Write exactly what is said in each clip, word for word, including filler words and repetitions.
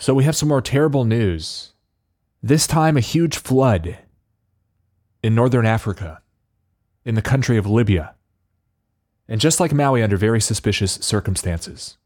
So we have some more terrible news. This time, a huge flood in northern Africa, in the country of Libya. And just like Maui, under very suspicious circumstances.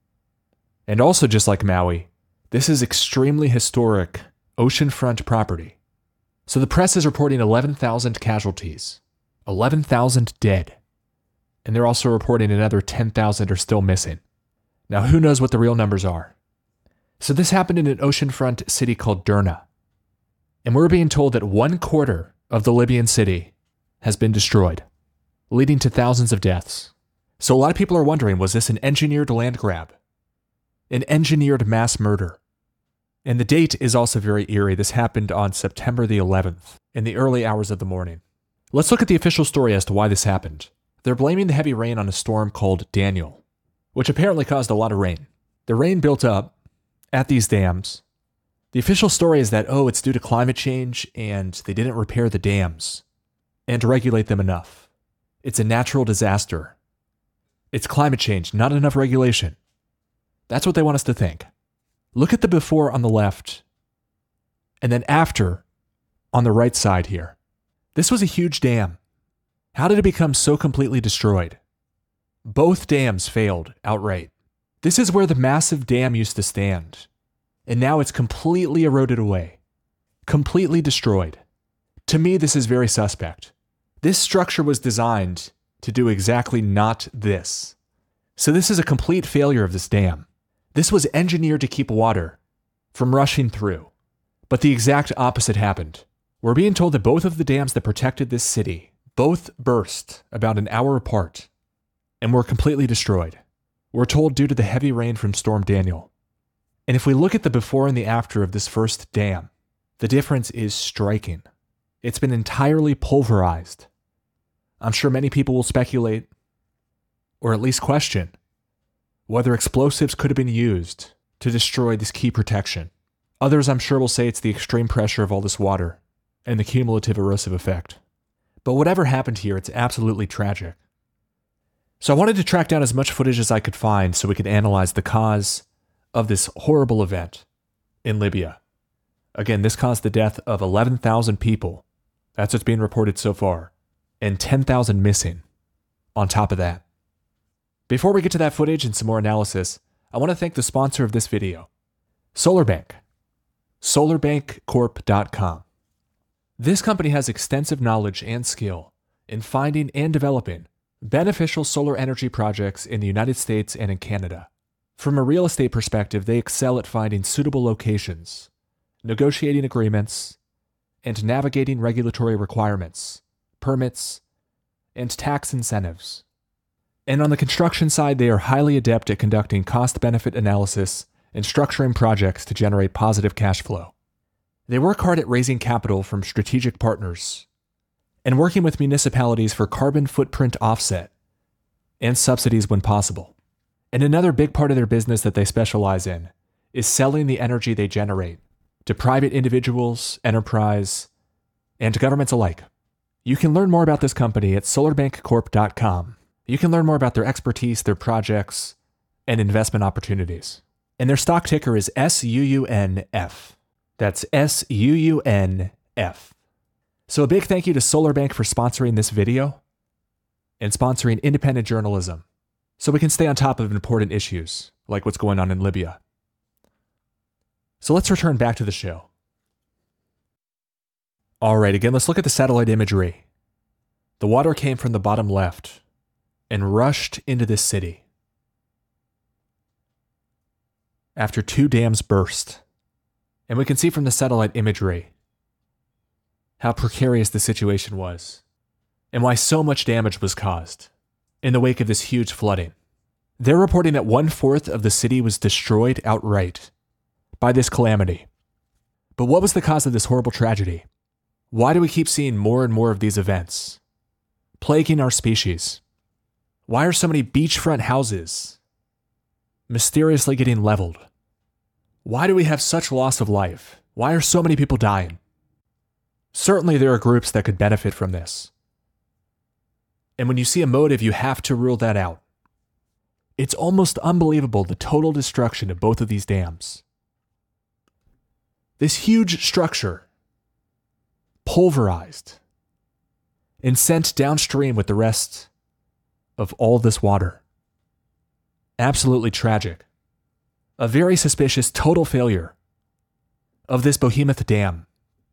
And also just like Maui, this is extremely historic oceanfront property. So the press is reporting eleven thousand casualties, eleven thousand dead. And they're also reporting another ten thousand are still missing. Now, who knows what the real numbers are? So this happened in an oceanfront city called Derna. And we're being told that one quarter of the Libyan city has been destroyed, leading to thousands of deaths. So a lot of people are wondering, was this an engineered land grab? An engineered mass murder? And the date is also very eerie. This happened on September the eleventh, in the early hours of the morning. Let's look at the official story as to why this happened. They're blaming the heavy rain on a storm called Daniel, which apparently caused a lot of rain. The rain built up at these dams. The official story is that, oh, it's due to climate change and they didn't repair the dams and regulate them enough. It's a natural disaster. It's climate change, not enough regulation. That's what they want us to think. Look at the before on the left, and then after on the right side here. This was a huge dam. How did it become so completely destroyed? Both dams failed outright. This is where the massive dam used to stand, and now it's completely eroded away, completely destroyed. To me, this is very suspect. This structure was designed to do exactly not this. So this is a complete failure of this dam. This was engineered to keep water from rushing through. But the exact opposite happened. We're being told that both of the dams that protected this city, both burst about an hour apart and were completely destroyed. We're told due to the heavy rain from Storm Daniel. And if we look at the before and the after of this first dam, the difference is striking. It's been entirely pulverized. I'm sure many people will speculate, or at least question, whether explosives could have been used to destroy this key protection. Others, I'm sure, will say it's the extreme pressure of all this water and the cumulative erosive effect. But whatever happened here, it's absolutely tragic. So I wanted to track down as much footage as I could find so we could analyze the cause of this horrible event in Libya. Again, this caused the death of eleven thousand people. That's what's being reported so far. And ten thousand missing on top of that. Before we get to that footage and some more analysis, I want to thank the sponsor of this video, SolarBank, solar bank corp dot com. This company has extensive knowledge and skill in finding and developing beneficial solar energy projects in the United States and in Canada. From a real estate perspective, they excel at finding suitable locations, negotiating agreements, and navigating regulatory requirements, permits, and tax incentives. And on the construction side, they are highly adept at conducting cost-benefit analysis and structuring projects to generate positive cash flow. They work hard at raising capital from strategic partners and working with municipalities for carbon footprint offset and subsidies when possible. And another big part of their business that they specialize in is selling the energy they generate to private individuals, enterprise, and governments alike. You can learn more about this company at solar bank corp dot com. You can learn more about their expertise, their projects, and investment opportunities. And their stock ticker is S U U N F. That's S U U N F. So a big thank you to SolarBank for sponsoring this video and sponsoring independent journalism so we can stay on top of important issues like what's going on in Libya. So let's return back to the show. All right, again, let's look at the satellite imagery. The water came from the bottom left and rushed into this city after two dams burst. And we can see from the satellite imagery how precarious the situation was and why so much damage was caused in the wake of this huge flooding. They're reporting that one-fourth of the city was destroyed outright by this calamity. But what was the cause of this horrible tragedy? Why do we keep seeing more and more of these events plaguing our species? Why are so many beachfront houses mysteriously getting leveled? Why do we have such loss of life? Why are so many people dying? Certainly there are groups that could benefit from this. And when you see a motive, you have to rule that out. It's almost unbelievable the total destruction of both of these dams. This huge structure pulverized and sent downstream with the rest of all this water. Absolutely tragic. A very suspicious total failure of this behemoth dam.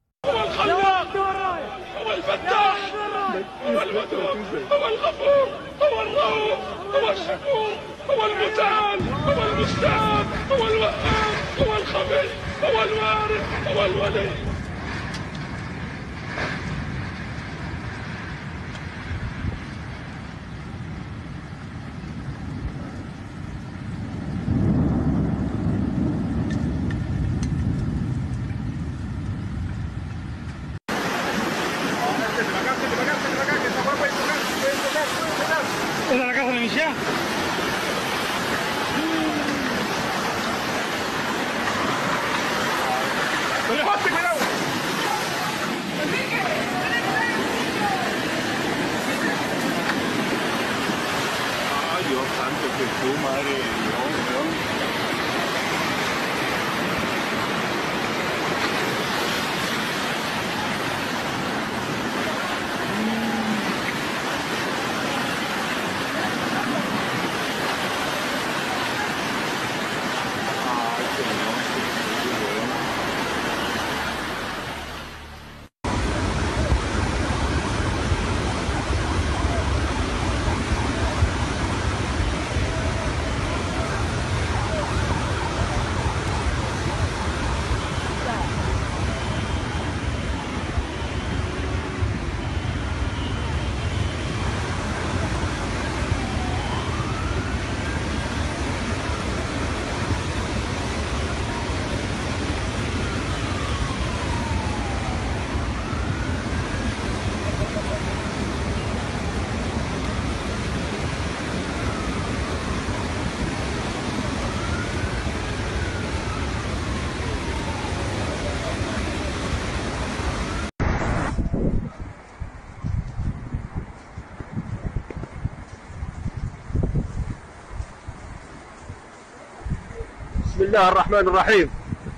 بسم الله الرحمن الرحيم.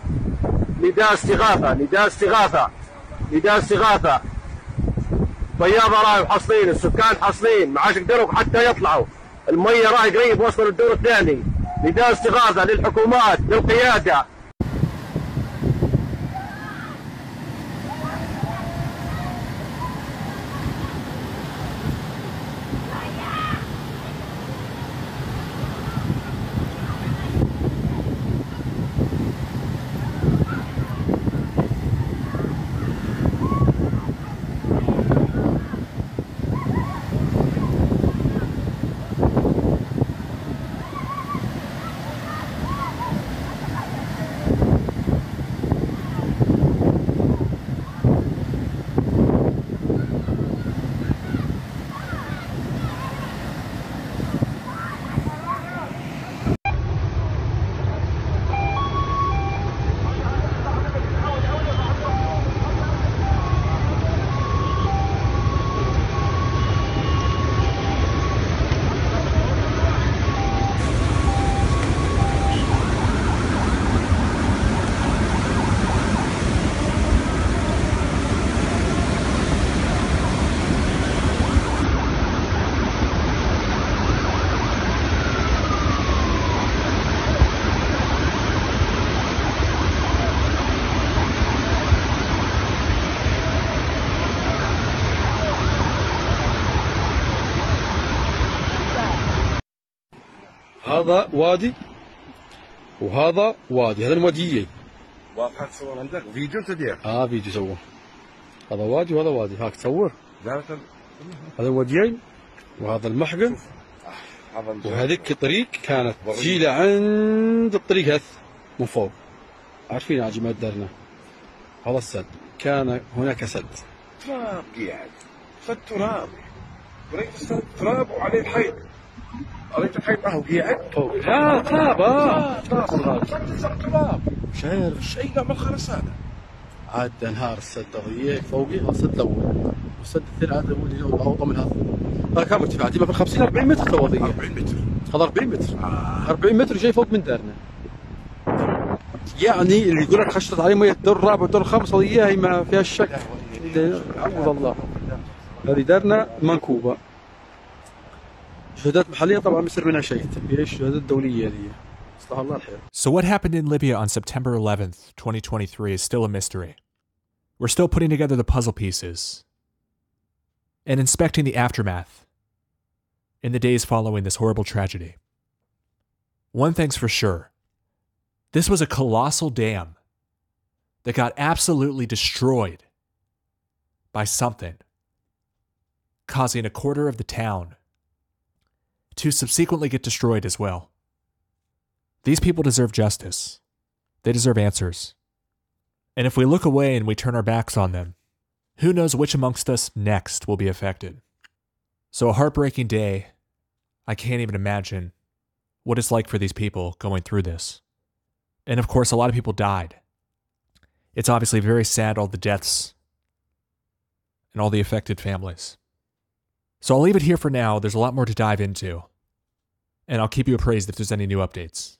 نداء استغاثة نداء استغاثة نداء استغاثة. بياضة راهي محصلين، السكان حاصلين ما عادش يقدروا حتى يطلعوا، المية راهي قريب وصلوا للدور الثاني. نداء استغاثة للحكومات للقيادة. هذا وادي وهذا وادي، هذا الواديين. واضحة تصور عندك فيديو تدير؟ اه فيديو سووه. هذا وادي وهذا وادي، هاك تصور. لا هذا الواديين وهذا المحقن، وهذيك طريق كانت تجي لعند الطريق هذا من فوق. عارفين عجي ما درنا. هذا السد، كان هناك سد. تراب قاعد، سد تراب. وريت السد تراب وعليه الحيط. ريت الحيط راهو قاعد فوق. لا تراب اه تراب تراب. شايف شيء نوع من الخرسانة. عاد انهار السد ضيق فوقي، هذا السد الاول. والسد الثاني هذا هو اللي اوطى من هذا. هذا كم ارتفاع؟ تبقى في خمسين أربعين متر توضية. أربعين متر. هذا أربعين متر. آه. أربعين متر جاي فوق من دارنا. يعني اللي يقول لك خشت عليه مية الدور الرابع والدور الخامس هذه هي ما فيها الشك. عوض الله. هذه دارنا منكوبة. شهادات محلية طبعا بيصير منها شيء، هي الشهادات الدولية هذه. استغفر الله الخير. So what happened in Libya on September eleventh, twenty twenty-three is still a mystery. We're still putting together the puzzle pieces and inspecting the aftermath in the days following this horrible tragedy. One thing's for sure. This was a colossal dam that got absolutely destroyed by something, causing a quarter of the town to subsequently get destroyed as well. These people deserve justice. They deserve answers. And if we look away and we turn our backs on them, who knows which amongst us next will be affected. So a heartbreaking day. I can't even imagine what it's like for these people going through this. And of course, a lot of people died. It's obviously very sad, all the deaths and all the affected families. So I'll leave it here for now. There's a lot more to dive into. And I'll keep you appraised if there's any new updates.